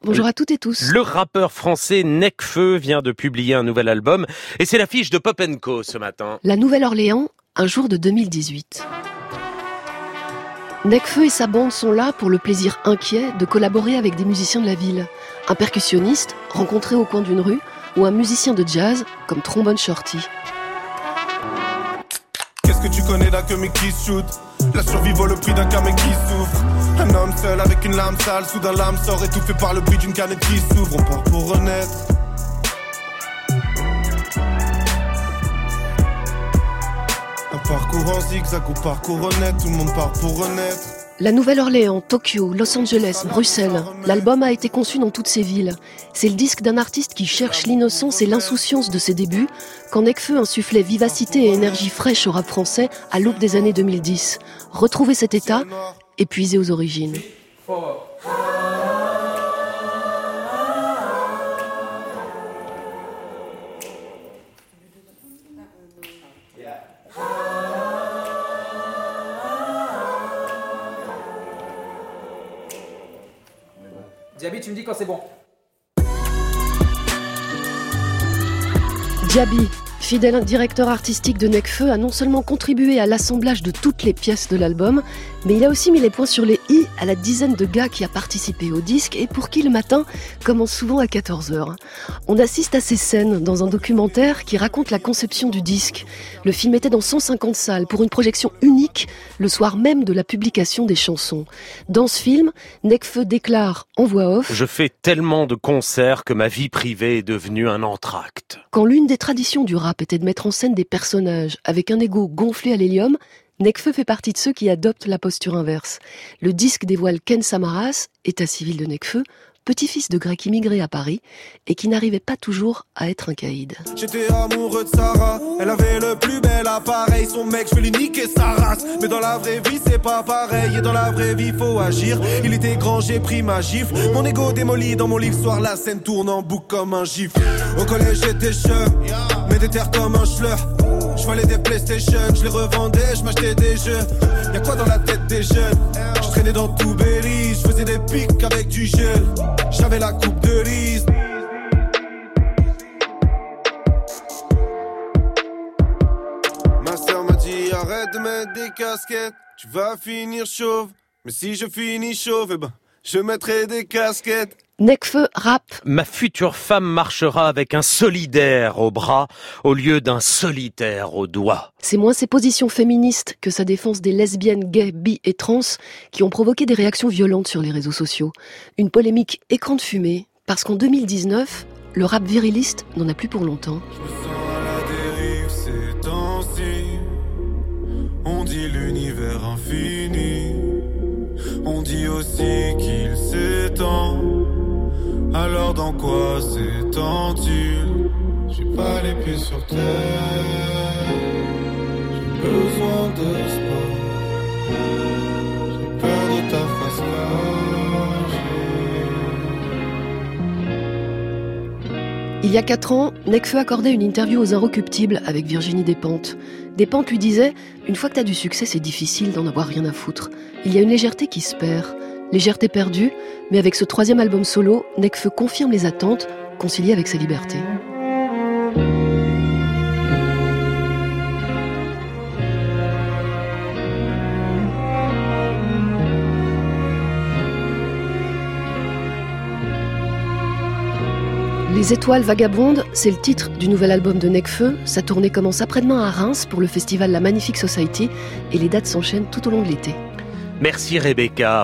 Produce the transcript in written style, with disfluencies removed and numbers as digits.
Bonjour à toutes et tous. Le rappeur français Nekfeu vient de publier un nouvel album et c'est l'affiche de Pop & Co ce matin. La Nouvelle-Orléans, un jour de 2018. Nekfeu et sa bande sont là pour le plaisir inquiet de collaborer avec des musiciens de la ville. Un percussionniste rencontré au coin d'une rue ou un musicien de jazz comme Trombone Shorty. Qu'est-ce que tu connais d'un comic qui shoot? La survie vaut le prix d'un camé qui souffre. Un homme seul avec une lame sale, soudain l'âme sort étouffée par le bruit d'une canette qui s'ouvre. On part pour renaître. Un parcours en zigzag ou parcours honnête, tout le monde part pour renaître. La Nouvelle-Orléans, Tokyo, Los Angeles, Bruxelles. L'album a été conçu dans toutes ces villes. C'est le disque d'un artiste qui cherche l'innocence et l'insouciance de ses débuts, quand Nekfeu insufflait vivacité et énergie fraîche au rap français à l'aube des années 2010. Retrouver cet état, épuisé aux origines. Diaby, tu me dis quand c'est bon. Diaby, fidèle directeur artistique de Nekfeu, a non seulement contribué à l'assemblage de toutes les pièces de l'album, mais il a aussi mis les points sur les i à la dizaine de gars qui a participé au disque et pour qui le matin commence souvent à 14h. On assiste à ces scènes dans un documentaire qui raconte la conception du disque. Le film était dans 150 salles pour une projection unique le soir même de la publication des chansons. Dans ce film, Nekfeu déclare en voix off: Je fais tellement de concerts que ma vie privée est devenue un entracte. Quand l'une des traditions du rap était de mettre en scène des personnages avec un ego gonflé à l'hélium, Nekfeu fait partie de ceux qui adoptent la posture inverse. Le disque dévoile Ken Samaras, état civil de Nekfeu, petit-fils de grec immigré à Paris et qui n'arrivait pas toujours à être un caïd. J'étais amoureux de Sarah, elle avait le plus bel appareil. Son mec, je vais lui niquer sa race. Mais dans la vraie vie, c'est pas pareil. Et dans la vraie vie, faut agir. Il était grand, j'ai pris ma gifle. Mon ego démoli dans mon lit le soir. La scène tourne en boucle comme un gif. Au collège, j'étais chum, mais déter comme un schleur. Je valais des PlayStation, je les revendais, je m'achetais des jeux. Y'a quoi dans la tête des jeunes? Je traînais dans tout Belize, je faisais des pics avec du gel. J'avais la coupe de Lise. Ma soeur m'a dit arrête de mettre des casquettes, tu vas finir chauve. Mais si je finis chauve, eh ben, je mettrai des casquettes. Nekfeu rappe. Ma future femme marchera avec un solidaire au bras au lieu d'un solitaire au doigt. C'est moins ses positions féministes que sa défense des lesbiennes, gays, bi et trans qui ont provoqué des réactions violentes sur les réseaux sociaux. Une polémique écran de fumée, parce qu'en 2019, le rap viriliste n'en a plus pour longtemps. Je me sens à la dérive ces temps-ci. On dit l'univers infini. On dit aussi qu'il s'étend. Alors dans quoi s'étend-il? J'ai pas les pieds sur terre. J'ai besoin de sport. J'ai peur de ta face cachée. Il y a 4 ans, Nekfeu accordait une interview aux Inrecuptibles avec Virginie Despentes. Despentes lui disait « Une fois que t'as du succès, c'est difficile d'en avoir rien à foutre. Il y a une légèreté qui se perd. Légèreté perdue, mais avec ce 3e album solo, Nekfeu confirme les attentes, conciliées avec sa liberté. » Les étoiles vagabondes, c'est le titre du nouvel album de Nekfeu. Sa tournée commence après-demain à Reims pour le festival La Magnifique Society et les dates s'enchaînent tout au long de l'été. Merci Rebecca.